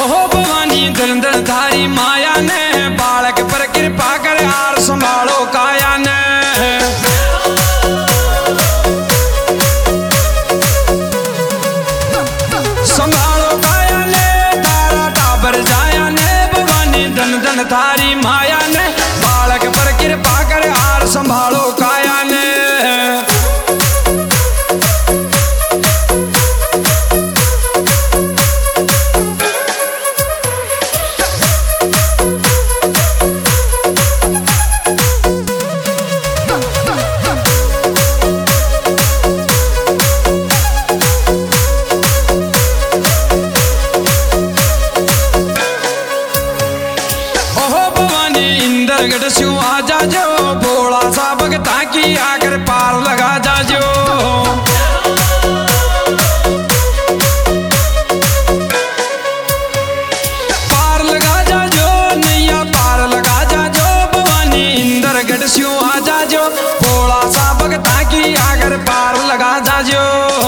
ओहो भवानी धन धारी माया ने बालक पर कृपा कर आर संभालो काया ने संभालो काया ने तारा टाबर जाया ने भवानी धन धारी माया ने बालक पर कृपा कर आर संभालो काया ने गढ़ स्यू आ जाजो भोला सा भगता की आकर पार लगा जाजो पार लगा जाजो नैया पार लगा जाजो भवानी इंदर गढ़ स्यू आ जाजो भोला सा भगता की आकर पार लगा जाजो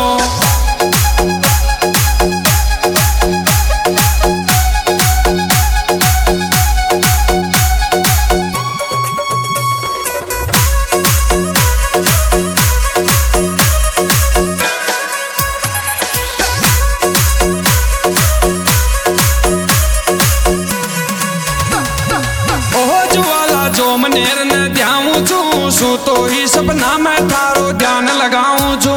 जो मनेर न ध्याऊं छू सू तो ही सपना में थारो ध्यान लगाऊं छू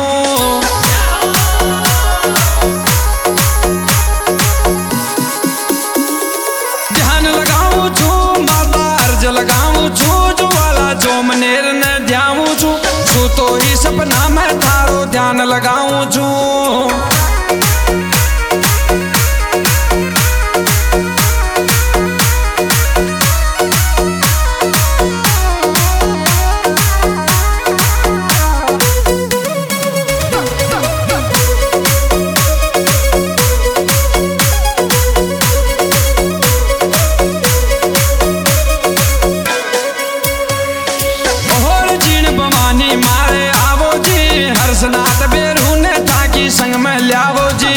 ध्यान लगाऊं छू माता अर्ज लगाऊं छू जो वाला जो मनेर न ध्याऊं छू सू तो ही सपना में थारो ध्यान लगाऊं छू मारे आवो जी हर्षनाथ बेरू ने ताकि संग में लियावो जी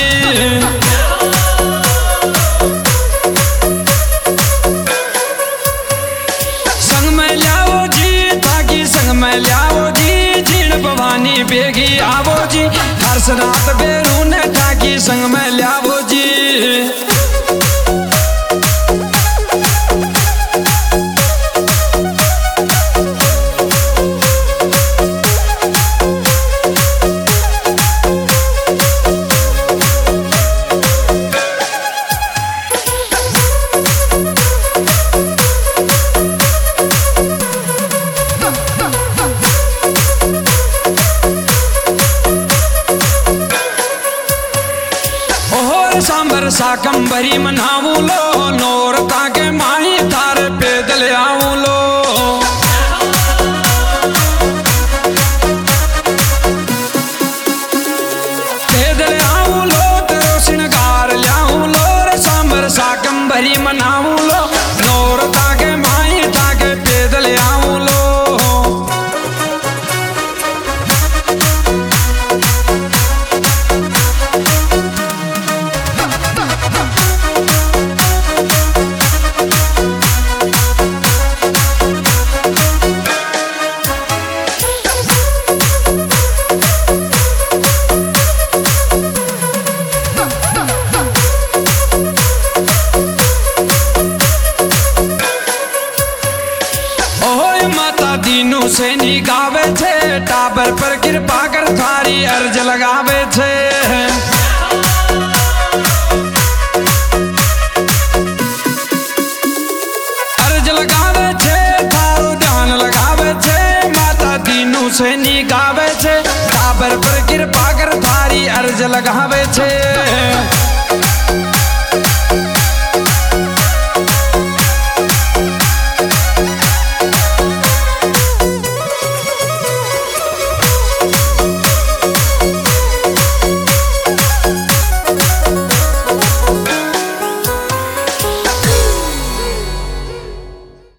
संग में लियावो जी ताकि संग में लियावो जी जीण भवानी बेगी आवो जी हर्षनाथ बेरू ने ताकि संग में लियावो जी सांबर साकम भरी मनाऊ लो नौरता के माही थारे पैदल आऊं लो पैदल आऊं लो तेरो श्रृंगार लाऊं लो रे सांबर साकम भरी मनाऊ लो नौरता के माही थाके पैदल आऊं लो दीनू से नी गावे थे टाबर पर कृपा कर थारी अर्ज लगावे थे अर्ज लगावे थे थारो ध्यान लगावे थे माता दीनू से नी गावे थे टाबर पर कृपा कर थारी अर्ज लगावे थे